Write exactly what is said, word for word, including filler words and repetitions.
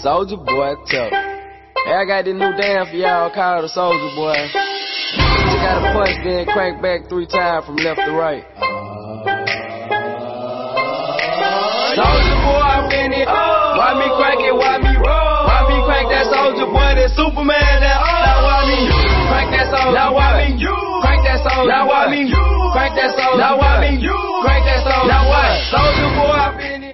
Soulja Boy tough. Hey, I got this new dance for y'all called the Soulja Boy. You gotta punch, then crank back three times from left to right. Soulja Boy, I'm in it. Why me crank it? Why me roll? Why me crank that Soulja Boy? That Superman? That now why me crank that Soulja? Now why me crank that Soulja? Now why me crank that Soulja? Now why me crank that Soulja? Now what? Soulja Boy, I'm in it.